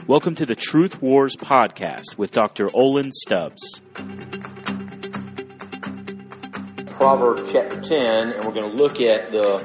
Welcome to the Truth Wars podcast with Dr. Olin Stubbs. Proverbs chapter 10, and we're going to look at the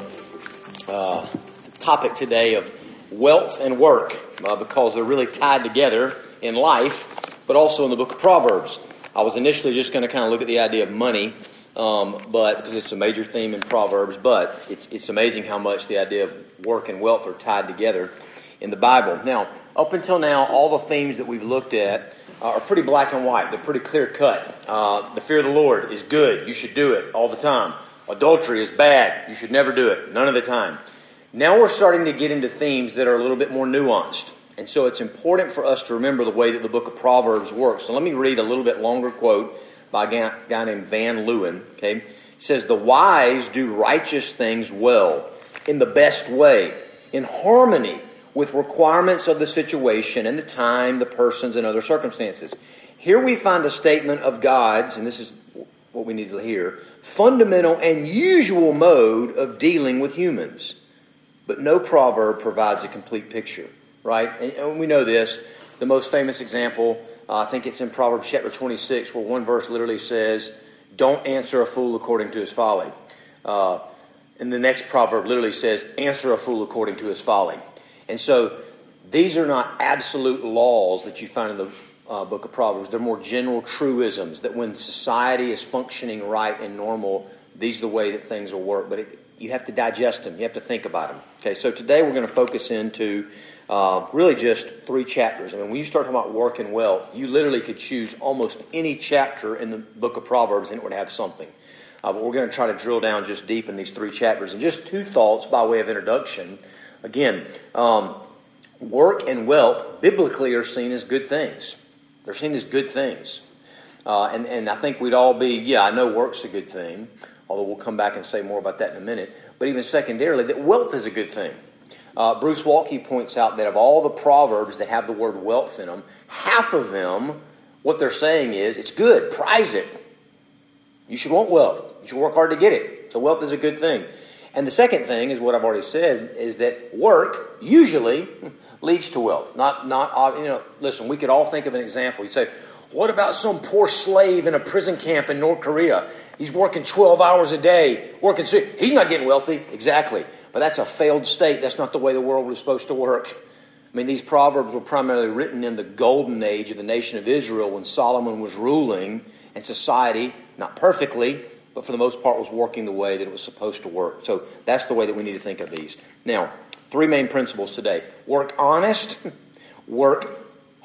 topic today of wealth and work, because they're really tied together in life, but also in the book of Proverbs. I was initially just going to kind of look at the idea of money, but because it's a major theme in Proverbs, but it's amazing how much the idea of work and wealth are tied together in the Bible. Now, up until now, all the themes that we've looked at are pretty black and white. They're pretty clear cut. The fear of the Lord is good. You should do it all the time. Adultery is bad. You should never do it. None of the time. Now we're starting to get into themes that are a little bit more nuanced. And so it's important for us to remember the way that the book of Proverbs works. So let me read a little bit longer quote by a guy named Van Leeuwen. Okay? It says, "The wise do righteous things well, in the best way, in harmony with requirements of the situation and the time, the persons, and other circumstances." Here we find a statement of God's, and this is what we need to hear, fundamental and usual mode of dealing with humans. But no proverb provides a complete picture, right? And we know this. The most famous example, I think it's in Proverbs chapter 26, where one verse literally says, "Don't answer a fool according to his folly." And the next proverb literally says, "Answer a fool according to his folly." And so these are not absolute laws that you find in the book of Proverbs. They're more general truisms that when society is functioning right and normal, these are the way that things will work. But you have to digest them. You have to think about them. Okay, so today we're going to focus into really just 3 chapters. I mean, when you start talking about work and wealth, you literally could choose almost any chapter in the book of Proverbs and it would have something. But we're going to try to drill down just deep in these 3 chapters. And just 2 thoughts by way of introduction. Again, work and wealth biblically are seen as good things. They're seen as good things. And I think we'd all be, I know work's a good thing, although we'll come back and say more about that in a minute. But even secondarily, that wealth is a good thing. Bruce Waltke points out that of all the proverbs that have the word wealth in them, half of them, what they're saying is, it's good, prize it. You should want wealth. You should work hard to get it. So wealth is a good thing. And the second thing is what I've already said, is that work usually leads to wealth. Listen, we could all think of an example. You say, what about some poor slave in a prison camp in North Korea? He's working 12 hours a day, he's not getting wealthy. Exactly. But that's a failed state. That's not the way the world was supposed to work. I mean, these proverbs were primarily written in the golden age of the nation of Israel when Solomon was ruling and society, not perfectly, but for the most part was working the way that it was supposed to work. So that's the way that we need to think of these. Now, 3 main principles today. Work honest, work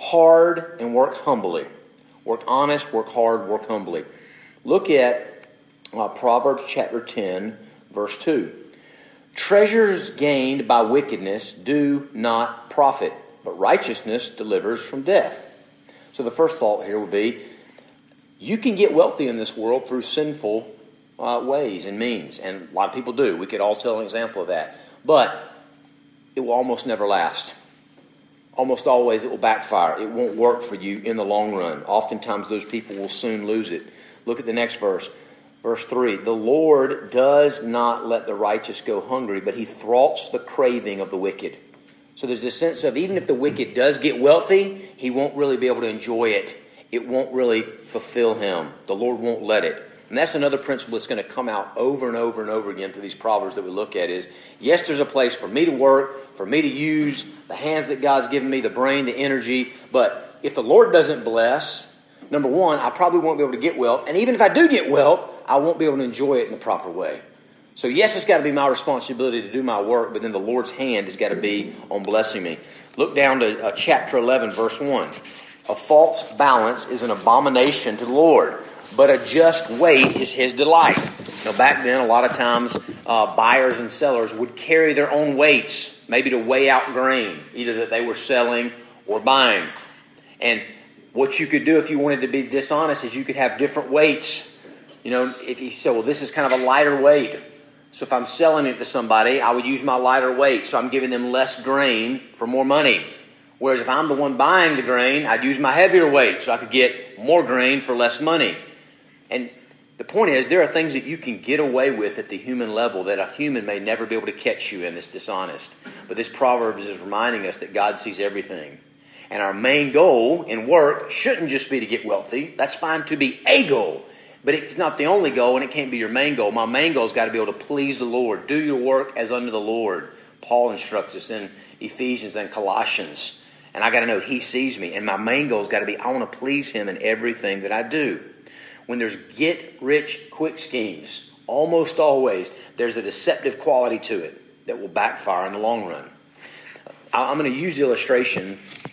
hard, and work humbly. Work honest, work hard, work humbly. Look at Proverbs chapter 10, verse 2. "Treasures gained by wickedness do not profit, but righteousness delivers from death." So the first thought here would be, you can get wealthy in this world through sinful ways and means, and a lot of people do. We could all tell an example of that. But it will almost never last. Almost always it will backfire. It won't work for you in the long run. Oftentimes those people will soon lose it. Look at the next verse. Verse 3, "The Lord does not let the righteous go hungry, but he thwarts the craving of the wicked." So there's this sense of even if the wicked does get wealthy, he won't really be able to enjoy it. It won't really fulfill him. The Lord won't let it. And that's another principle that's going to come out over and over and over again through these proverbs that we look at is, yes, there's a place for me to work, for me to use the hands that God's given me, the brain, the energy. But if the Lord doesn't bless, number one, I probably won't be able to get wealth. And even if I do get wealth, I won't be able to enjoy it in the proper way. So yes, it's got to be my responsibility to do my work, but then the Lord's hand has got to be on blessing me. Look down to chapter 11, verse 1. "A false balance is an abomination to the Lord, but a just weight is his delight." Now back then, a lot of times, buyers and sellers would carry their own weights, maybe to weigh out grain, either that they were selling or buying. And what you could do if you wanted to be dishonest is you could have different weights. You know, if you say, well, this is kind of a lighter weight. So if I'm selling it to somebody, I would use my lighter weight. So I'm giving them less grain for more money. Whereas if I'm the one buying the grain, I'd use my heavier weight so I could get more grain for less money. And the point is, there are things that you can get away with at the human level that a human may never be able to catch you in that's dishonest. But this Proverbs is reminding us that God sees everything. And our main goal in work shouldn't just be to get wealthy. That's fine to be a goal. But it's not the only goal, and it can't be your main goal. My main goal has got to be able to please the Lord. Do your work as unto the Lord. Paul instructs us in Ephesians and Colossians. And I got to know He sees me. And my main goal has got to be I want to please Him in everything that I do. When there's get-rich-quick schemes, almost always there's a deceptive quality to it that will backfire in the long run. I'm going to use the illustration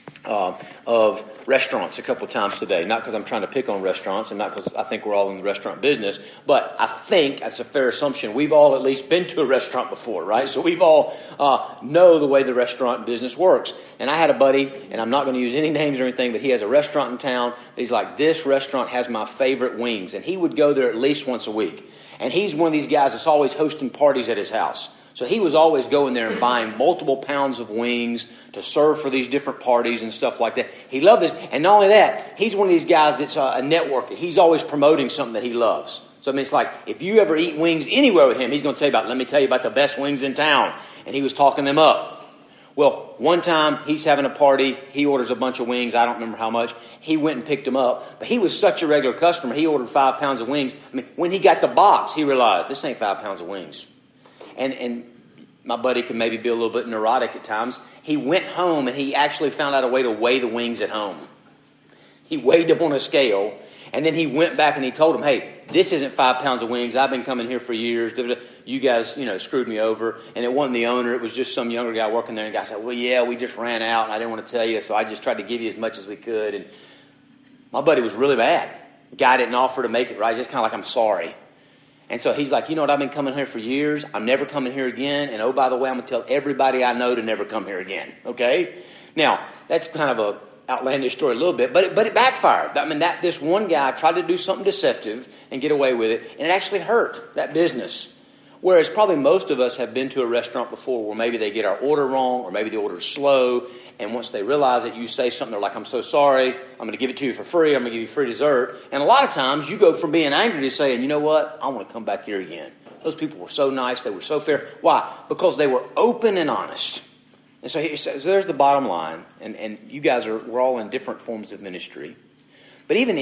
of restaurants a couple times today. Not because I'm trying to pick on restaurants and not because I think we're all in the restaurant business, but I think that's a fair assumption. We've all at least been to a restaurant before, right? So we've all know the way the restaurant business works. And I had a buddy, and I'm not going to use any names or anything, but he has a restaurant in town. He's like, this restaurant has my favorite wings. And he would go there at least once a week. And he's one of these guys that's always hosting parties at his house. So he was always going there and buying multiple pounds of wings to serve for these different parties and stuff like that. He loved this. And not only that, he's one of these guys that's a networker. He's always promoting something that he loves. So I mean, it's like, if you ever eat wings anywhere with him, he's going to tell you about, let me tell you about the best wings in town. And he was talking them up. Well, one time he's having a party. He orders a bunch of wings. I don't remember how much. He went and picked them up. But he was such a regular customer. He ordered 5 pounds of wings. I mean, when he got the box, he realized, this ain't 5 pounds of wings. And my buddy can maybe be a little bit neurotic at times. He went home and he actually found out a way to weigh the wings at home. He weighed them on a scale, and then he went back and he told them, hey, this isn't 5 pounds of wings. I've been coming here for years. You guys, screwed me over. And it wasn't the owner. It was just some younger guy working there. And the guy said, well, yeah, we just ran out, and I didn't want to tell you, so I just tried to give you as much as we could. And my buddy was really mad. The guy didn't offer to make it right. Just kind of like, I'm sorry. And so he's like, I've been coming here for years. I'm never coming here again. And oh, by the way, I'm going to tell everybody I know to never come here again. Okay? Now, that's kind of a outlandish story a little bit, but it backfired. I mean, this one guy tried to do something deceptive and get away with it, and it actually hurt that business. Whereas probably most of us have been to a restaurant before where maybe they get our order wrong or maybe the order is slow, and once they realize it, you say something, they're like, I'm so sorry, I'm going to give it to you for free, I'm going to give you free dessert. And a lot of times you go from being angry to saying, you know what, I want to come back here again. Those people were so nice, they were so fair. Why? Because they were open and honest. And so he says, there's the bottom line, and you guys we're all in different forms of ministry. But even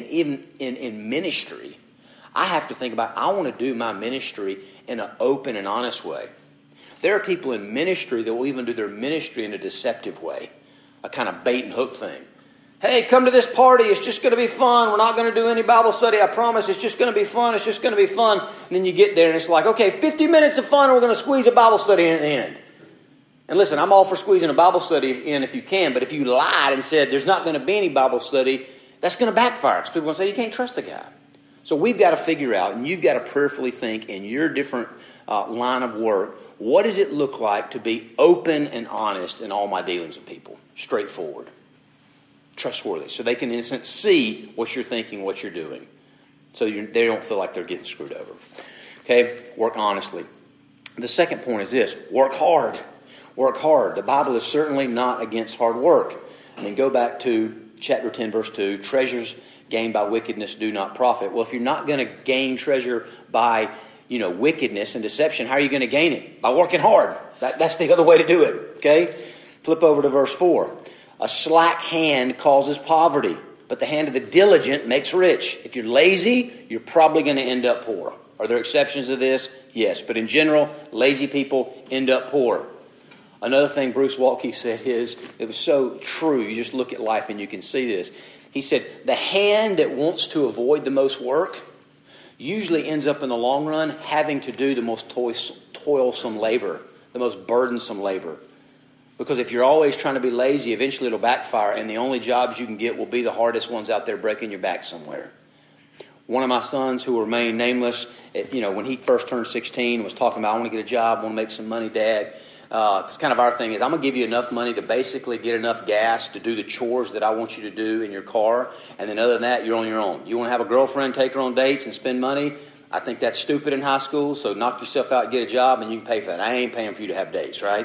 in ministry, I have to think about, I want to do my ministry in an open and honest way. There are people in ministry that will even do their ministry in a deceptive way, a kind of bait and hook thing. Hey, come to this party. It's just going to be fun. We're not going to do any Bible study. I promise. It's just going to be fun. It's just going to be fun. And then you get there and it's like, okay, 50 minutes of fun and we're going to squeeze a Bible study in at the end. And listen, I'm all for squeezing a Bible study in if you can, but if you lied and said there's not going to be any Bible study, that's going to backfire. Because people are going to say, you can't trust the guy. So we've got to figure out, and you've got to prayerfully think in your different line of work, what does it look like to be open and honest in all my dealings with people? Straightforward. Trustworthy. So they can, in a sense, see what you're thinking, what you're doing. So they don't feel like they're getting screwed over. Okay? Work honestly. The second point is this. Work hard. Work hard. The Bible is certainly not against hard work. And then go back to chapter 10, verse 2. Treasures gained by wickedness do not profit. Well, if you're not going to gain treasure by, wickedness and deception, how are you going to gain it? By working hard. That's the other way to do it. Okay? Flip over to verse 4. A slack hand causes poverty, but the hand of the diligent makes rich. If you're lazy, you're probably going to end up poor. Are there exceptions to this? Yes. But in general, lazy people end up poor. Another thing Bruce Waltke said it was so true. You just look at life and you can see this. He said, the hand that wants to avoid the most work usually ends up in the long run having to do the most toilsome labor, the most burdensome labor. Because if you're always trying to be lazy, eventually it'll backfire, and the only jobs you can get will be the hardest ones out there breaking your back somewhere. One of my sons, who will remain nameless, when he first turned 16, was talking about, I want to get a job, I want to make some money, Dad. Because kind of our thing is, I'm going to give you enough money to basically get enough gas to do the chores that I want you to do in your car. And then other than that, you're on your own. You want to have a girlfriend, take her on dates and spend money? I think that's stupid in high school. So knock yourself out, get a job, and you can pay for that. I ain't paying for you to have dates, right?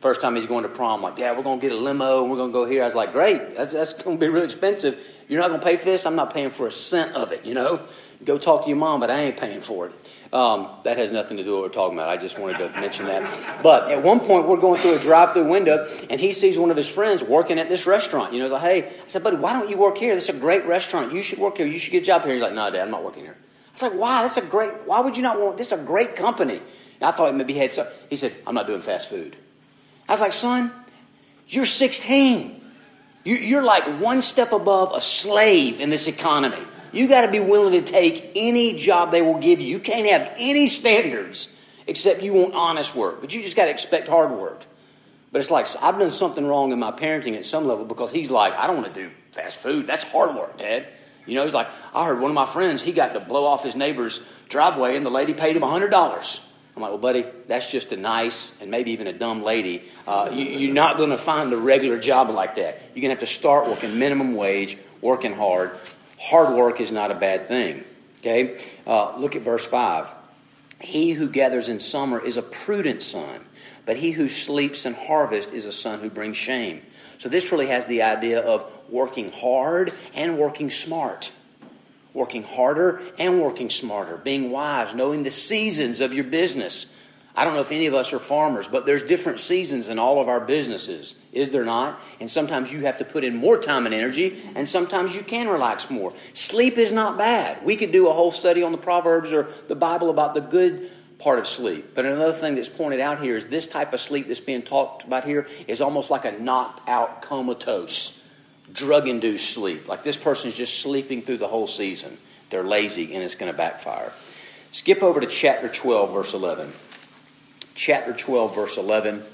First time he's going to prom, like, Dad, we're going to get a limo and we're going to go here. I was like, great, that's going to be really expensive. You're not going to pay for this? I'm not paying for a cent of it, Go talk to your mom, but I ain't paying for it. That has nothing to do with what we're talking about. I just wanted to mention that. But at one point, we're going through a drive-through window, and he sees one of his friends working at this restaurant. He's like, hey, I said, buddy, why don't you work here? This is a great restaurant. You should work here. You should get a job here. He's like, no, Dad, I'm not working here. I was like, wow, why would you not want, this is a great company. And I thought maybe he had some. He said, I'm not doing fast food. I was like, son, you're 16. You're like one step above a slave in this economy. You got to be willing to take any job they will give you. You can't have any standards except you want honest work. But you just got to expect hard work. But it's like, I've done something wrong in my parenting at some level because he's like, I don't want to do fast food. That's hard work, Dad. He's like, I heard one of my friends, he got to blow off his neighbor's driveway and the lady paid him $100. I'm like, well, buddy, that's just a nice and maybe even a dumb lady. You're not going to find a regular job like that. You're going to have to start working minimum wage, working hard. Hard work is not a bad thing. Okay? Look at verse 5. He who gathers in summer is a prudent son, but he who sleeps in harvest is a son who brings shame. So this really has the idea of working hard and working smart. Working harder and working smarter. Being wise, knowing the seasons of your business. I don't know if any of us are farmers, but there's different seasons in all of our businesses. Is there not? And sometimes you have to put in more time and energy, and sometimes you can relax more. Sleep is not bad. We could do a whole study on the Proverbs or the Bible about the good part of sleep. But another thing that's pointed out here is this type of sleep that's being talked about here is almost like a knocked out comatose, drug-induced sleep. Like this person's just sleeping through the whole season. They're lazy, and it's going to backfire. Skip over to chapter 12, verse 11. Chapter 12, verse 11.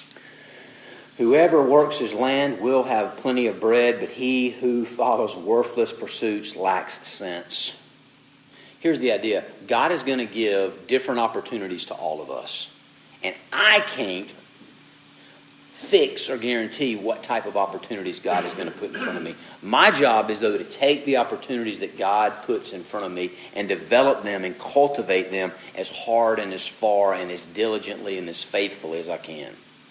Whoever works his land will have plenty of bread, but he who follows worthless pursuits lacks sense. Here's the idea. God is going to give different opportunities to all of us. And I can't fix or guarantee what type of opportunities God is going to put in front of me. My job is, though, to take the opportunities that God puts in front of me and develop them and cultivate them as hard and as far and as diligently and as faithfully as I can.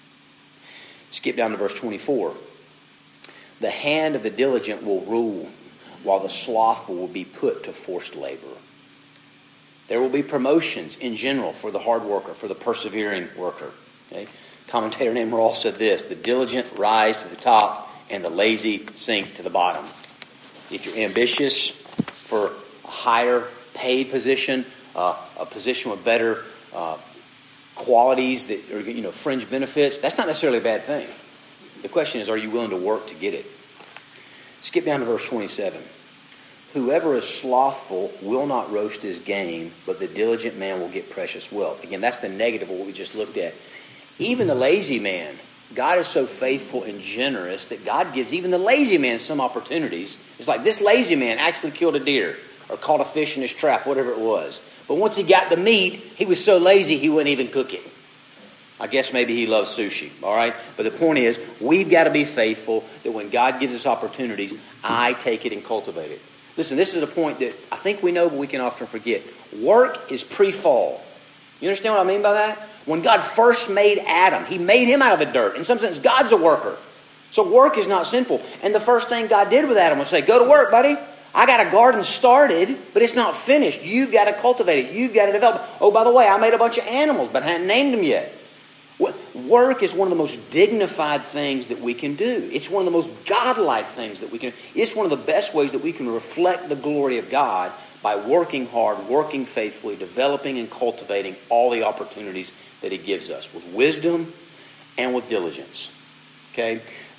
Skip down to verse 24. The hand of the diligent will rule, while the slothful will be put to forced labor. There will be promotions in general for the hard worker, for the persevering worker. Okay? Commentator named Rawls said this: the diligent rise to the top and the lazy sink to the bottom. If you're ambitious for a higher paid position, a position with better qualities that are, fringe benefits, that's not necessarily a bad thing. The question is, are you willing to work to get it? Skip down to verse 27. Whoever is slothful will not roast his game, but the diligent man will get precious wealth. Again, that's the negative of what we just looked at. Even the lazy man, God is so faithful and generous that God gives even the lazy man some opportunities. It's like this lazy man actually killed a deer or caught a fish in his trap, whatever it was. But once he got the meat, he was so lazy he wouldn't even cook it. I guess maybe he loves sushi, all right? But the point is, we've got to be faithful that when God gives us opportunities, I take it and cultivate it. Listen, this is a point that I think we know, but we can often forget. Work is pre-fall. You understand what I mean by that? When God first made Adam, he made him out of the dirt. In some sense, God's a worker. So work is not sinful. And the first thing God did with Adam was say, go to work, buddy. I got a garden started, but it's not finished. You've got to cultivate it. You've got to develop it. Oh, by the way, I made a bunch of animals, but I hadn't named them yet. Work is one of the most dignified things that we can do. It's one of the most godlike things that we can do. It's one of the best ways that we can reflect the glory of God by working hard, working faithfully, developing and cultivating all the opportunities that he gives us with wisdom and with diligence. Okay?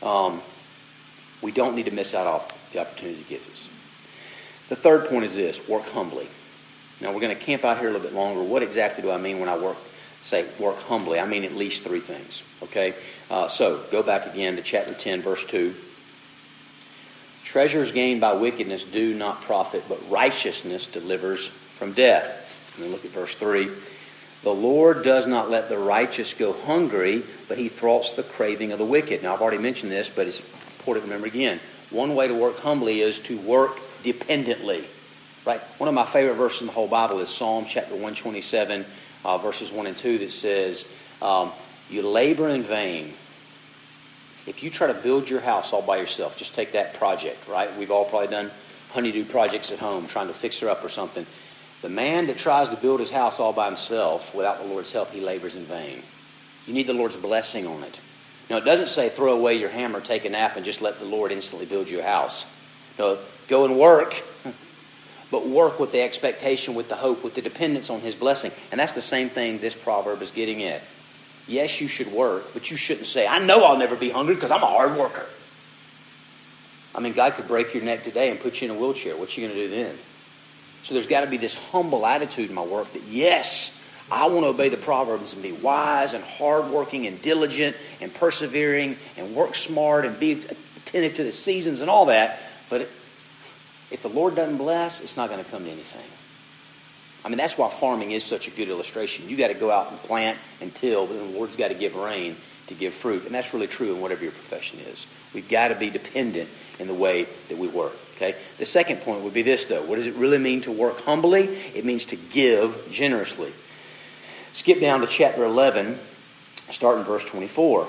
We don't need to miss out on the opportunities he gives us. The third point is this: work humbly. Now, we're going to camp out here a little bit longer. What exactly do I mean when I say work humbly? I mean at least three things. Okay? So, go back again to chapter 10, verse 2. Treasures gained by wickedness do not profit, but righteousness delivers from death. And then look at verse 3. The Lord does not let the righteous go hungry, but he thwarts the craving of the wicked. Now, I've already mentioned this, but it's important to remember again. One way to work humbly is to work dependently. Right? One of my favorite verses in the whole Bible is Psalm chapter 127, verses 1 and 2, that says, You labor in vain. If you try to build your house all by yourself, just take that project, right? We've all probably done honeydew projects at home, trying to fix her up or something. The man that tries to build his house all by himself without the Lord's help, he labors in vain. You need the Lord's blessing on it. Now, it doesn't say throw away your hammer, take a nap, and just let the Lord instantly build you a house. No, go and work, but work with the expectation, with the hope, with the dependence on His blessing. And that's the same thing this proverb is getting at. Yes, you should work, but you shouldn't say, I know I'll never be hungry because I'm a hard worker. I mean, God could break your neck today and put you in a wheelchair. What are you going to do then? So there's got to be this humble attitude in my work that, yes, I want to obey the Proverbs and be wise and hardworking and diligent and persevering and work smart and be attentive to the seasons and all that. But if the Lord doesn't bless, it's not going to come to anything. I mean, that's why farming is such a good illustration. You got to go out and plant and till, but the Lord's got to give rain to give fruit. And that's really true in whatever your profession is. We've got to be dependent in the way that we work. Okay. The second point would be this, though. What does it really mean to work humbly? It means to give generously. Skip down to chapter 11, start in verse 24.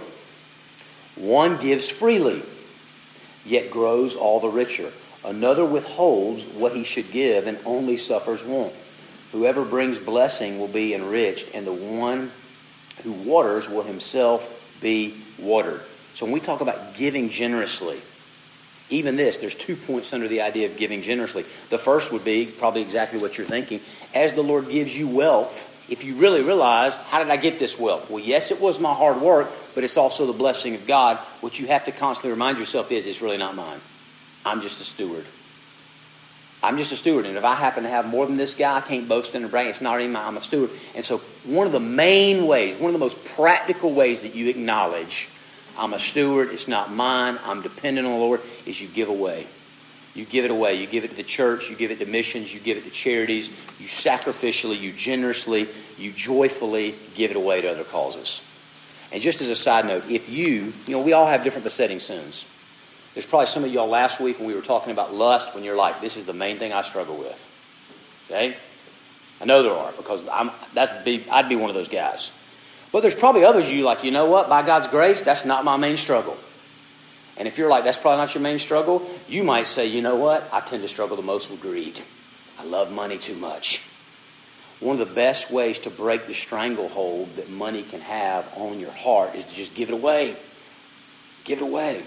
One gives freely, yet grows all the richer. Another withholds what he should give and only suffers want. Whoever brings blessing will be enriched, and the one who waters will himself be watered. So when we talk about giving generously, even this, there's 2 points under the idea of giving generously. The first would be probably exactly what you're thinking. As the Lord gives you wealth, if you really realize, how did I get this wealth? Well, yes, it was my hard work, but it's also the blessing of God. What you have to constantly remind yourself is, it's really not mine. I'm just a steward. I'm just a steward. And if I happen to have more than this guy, I can't boast in and brag. It's not even mine. I'm a steward. And so one of the main ways, one of the most practical ways that you acknowledge I'm a steward, it's not mine, I'm dependent on the Lord, is you give away. You give it away. You give it to the church, you give it to missions, you give it to charities, you sacrificially, you generously, you joyfully give it away to other causes. And just as a side note, if you know, we all have different besetting sins. There's probably some of y'all last week when we were talking about lust, when you're like, this is the main thing I struggle with. Okay? I know there are, because I'd be one of those guys. But there's probably others of you like, you know what, by God's grace, that's not my main struggle. And if you're like, that's probably not your main struggle, you might say, you know what, I tend to struggle the most with greed. I love money too much. One of the best ways to break the stranglehold that money can have on your heart is to just give it away. Give it away.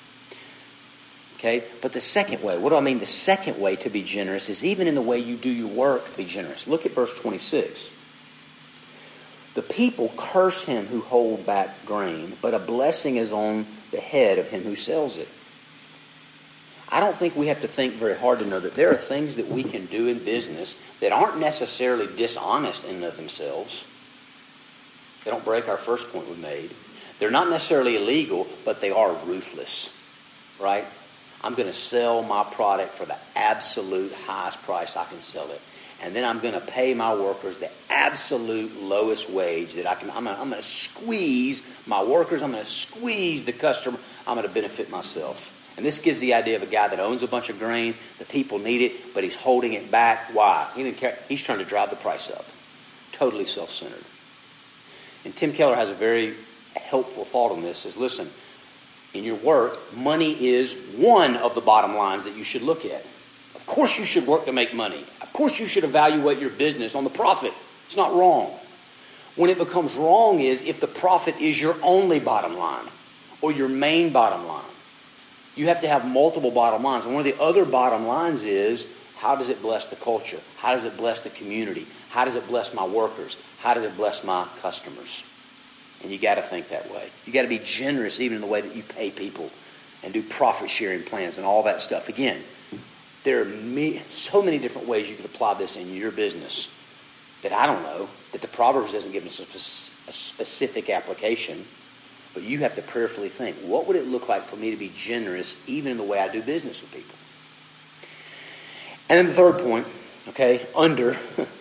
Okay? But the second way, what do I mean? The second way to be generous is even in the way you do your work, be generous. Look at verse 26. The people curse him who hold back grain, but a blessing is on the head of him who sells it. I don't think we have to think very hard to know that there are things that we can do in business that aren't necessarily dishonest in and of themselves. They don't break our first point we made. They're not necessarily illegal, but they are ruthless, right? I'm going to sell my product for the absolute highest price I can sell it. And then I'm going to pay my workers the absolute lowest wage that I can. I'm going to squeeze my workers. I'm going to squeeze the customer. I'm going to benefit myself. And this gives the idea of a guy that owns a bunch of grain. The people need it, but he's holding it back. Why? He didn't care. He's trying to drive the price up. Totally self-centered. And Tim Keller has a very helpful thought on this. Is listen, in your work, money is one of the bottom lines that you should look at. Of course you should work to make money. Of course you should evaluate your business on the profit. It's not wrong. When it becomes wrong is if the profit is your only bottom line or your main bottom line. You have to have multiple bottom lines. And one of the other bottom lines is, how does it bless the culture? How does it bless the community? How does it bless my workers? How does it bless my customers? And you got to think that way. You got to be generous even in the way that you pay people and do profit sharing plans and all that stuff. Again, there are so many different ways you could apply this in your business that I don't know, that the Proverbs doesn't give us a specific application, but you have to prayerfully think, what would it look like for me to be generous even in the way I do business with people? And then the third point, okay, under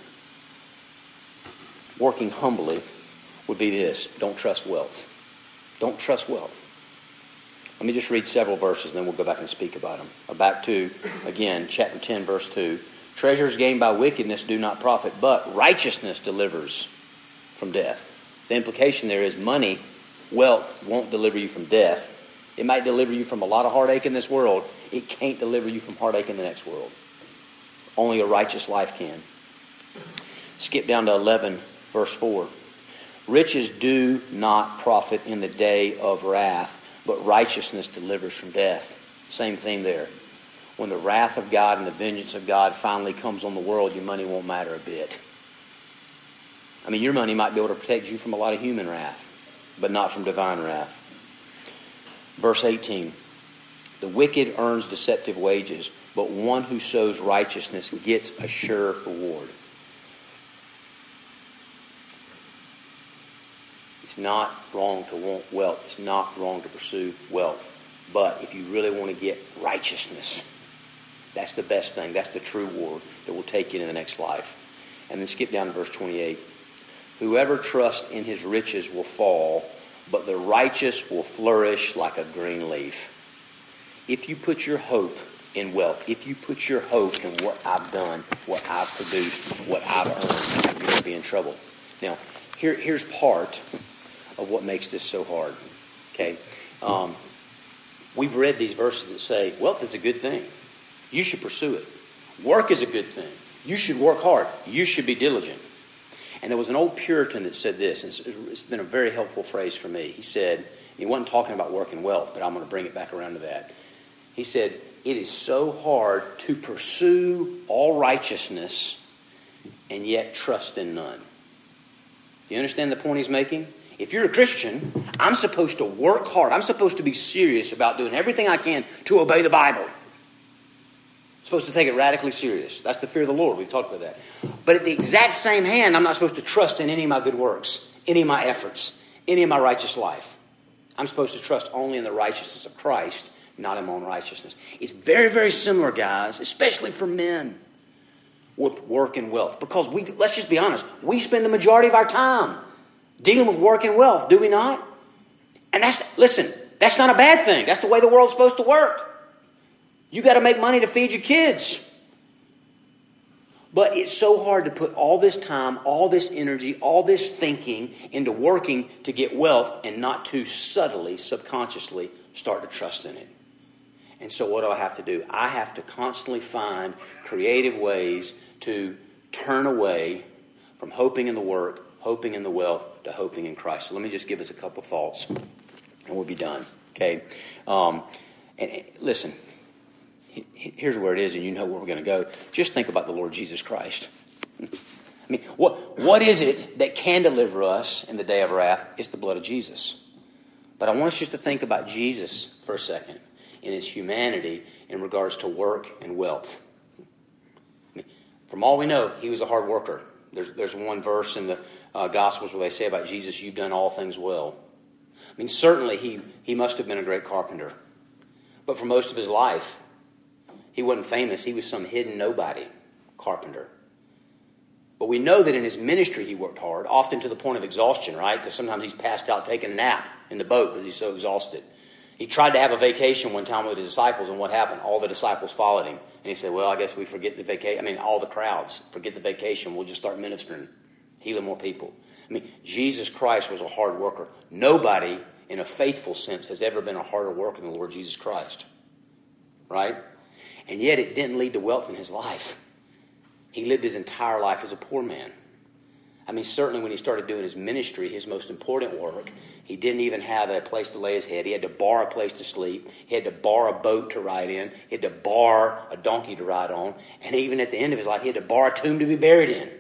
working humbly would be this: don't trust wealth. Don't trust wealth. Let me just read several verses, and then we'll go back and speak about them. Back to, again, chapter 10, verse 2. Treasures gained by wickedness do not profit, but righteousness delivers from death. The implication there is money, wealth, won't deliver you from death. It might deliver you from a lot of heartache in this world. It can't deliver you from heartache in the next world. Only a righteous life can. Skip down to 11, verse 4. Riches do not profit in the day of wrath, but righteousness delivers from death. Same thing there. When the wrath of God and the vengeance of God finally comes on the world, your money won't matter a bit. I mean, your money might be able to protect you from a lot of human wrath, but not from divine wrath. Verse 18. The wicked earns deceptive wages, but one who sows righteousness gets a sure reward. It's not wrong to want wealth. It's not wrong to pursue wealth. But if you really want to get righteousness, that's the best thing. That's the true reward that will take you to the next life. And then skip down to verse 28. Whoever trusts in his riches will fall, but the righteous will flourish like a green leaf. If you put your hope in wealth, if you put your hope in what I've done, what I've produced, what I've earned, you're going to be in trouble. Now, here's part of what makes this so hard. Okay, we've read these verses that say wealth is a good thing. You should pursue it. Work is a good thing. You should work hard. You should be diligent. And there was an old Puritan that said this, and it's been a very helpful phrase for me. He said, he wasn't talking about work and wealth, but I'm going to bring it back around to that. He said, it is so hard to pursue all righteousness and yet trust in none. You understand the point he's making? If you're a Christian, I'm supposed to work hard. I'm supposed to be serious about doing everything I can to obey the Bible. I'm supposed to take it radically serious. That's the fear of the Lord. We've talked about that. But at the exact same hand, I'm not supposed to trust in any of my good works, any of my efforts, any of my righteous life. I'm supposed to trust only in the righteousness of Christ, not in my own righteousness. It's very, very similar, guys, especially for men, with work and wealth. Because let's just be honest, we spend the majority of our time dealing with work and wealth, do we not? And that's not a bad thing. That's the way the world's supposed to work. You got to make money to feed your kids. But it's so hard to put all this time, all this energy, all this thinking into working to get wealth and not to subtly, subconsciously start to trust in it. And so what do I have to do? I have to constantly find creative ways to turn away from hoping in the work, hoping in the wealth, to hoping in Christ. So let me just give us a couple thoughts, and we'll be done. Okay? And listen, here's where it is, and you know where we're going to go. Just think about the Lord Jesus Christ. I mean, what is it that can deliver us in the day of wrath? It's the blood of Jesus. But I want us just to think about Jesus for a second in his humanity in regards to work and wealth. I mean, from all we know, he was a hard worker. There's one verse in the Gospels where they say about Jesus, you've done all things well. I mean, certainly he must have been a great carpenter. But for most of his life, he wasn't famous. He was some hidden nobody carpenter. But we know that in his ministry he worked hard, often to the point of exhaustion, right? Because sometimes he's passed out taking a nap in the boat because he's so exhausted. He tried to have a vacation one time with his disciples, and what happened? All the disciples followed him. And he said, well, I guess we forget the vacation. I mean, all the crowds, forget the vacation. We'll just start ministering, healing more people. I mean, Jesus Christ was a hard worker. Nobody, in a faithful sense, has ever been a harder worker than the Lord Jesus Christ. Right? And yet it didn't lead to wealth in his life. He lived his entire life as a poor man. I mean, certainly when he started doing his ministry, his most important work, he didn't even have a place to lay his head. He had to borrow a place to sleep. He had to borrow a boat to ride in. He had to borrow a donkey to ride on. And even at the end of his life, he had to borrow a tomb to be buried in.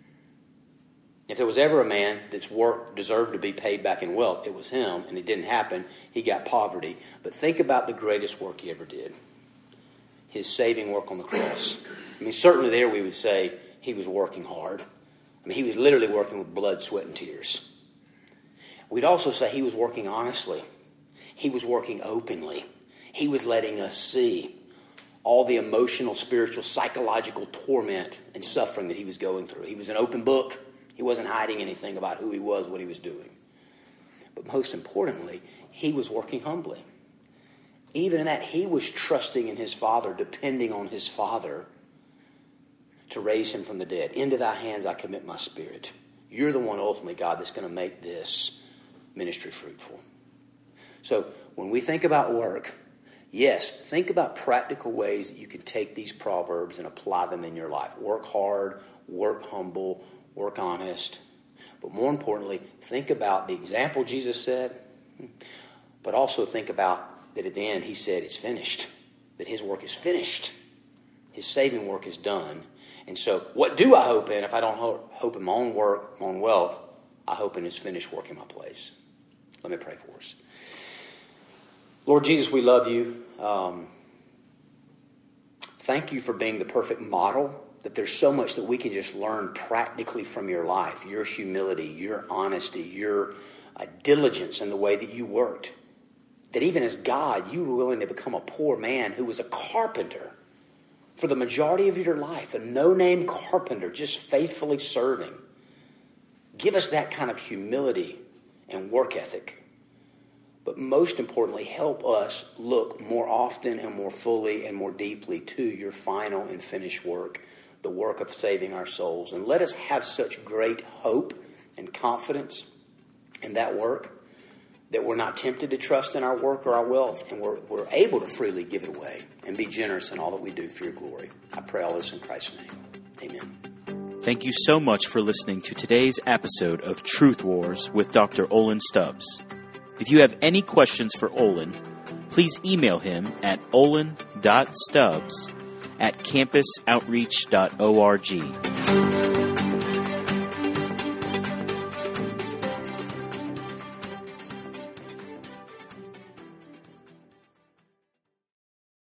If there was ever a man that's work deserved to be paid back in wealth, it was him, and it didn't happen. He got poverty. But think about the greatest work he ever did. His saving work on the cross. I mean, certainly there we would say he was working hard. I mean, he was literally working with blood, sweat, and tears. We'd also say he was working honestly. He was working openly. He was letting us see all the emotional, spiritual, psychological torment and suffering that he was going through. He was an open book. He wasn't hiding anything about who he was, what he was doing. But most importantly, he was working humbly. Even in that, he was trusting in his Father, depending on his Father to raise him from the dead. Into thy hands I commit my spirit. You're the one ultimately, God, that's going to make this ministry fruitful. So when we think about work, yes, think about practical ways that you can take these proverbs and apply them in your life. Work hard, work humble, work honest. But more importantly, think about the example Jesus said, but also think about that at the end he said it's finished, that his work is finished. His saving work is done. And so what do I hope in if I don't hope in my own work, my own wealth? I hope in his finished work in my place. Let me pray for us. Lord Jesus, we love you. Thank you for being the perfect model, that there's so much that we can just learn practically from your life, your humility, your honesty, your diligence in the way that you worked. That even as God, you were willing to become a poor man who was a carpenter for the majority of your life, a no-name carpenter, just faithfully serving. Give us that kind of humility and work ethic. But most importantly, help us look more often and more fully and more deeply to your final and finished work, the work of saving our souls. And let us have such great hope and confidence in that work that we're not tempted to trust in our work or our wealth, and we're able to freely give it away and be generous in all that we do for your glory. I pray all this in Christ's name. Amen. Thank you so much for listening to today's episode of Truth Wars with Dr. Olin Stubbs. If you have any questions for Olin, please email him at olin.stubbs@campusoutreach.org.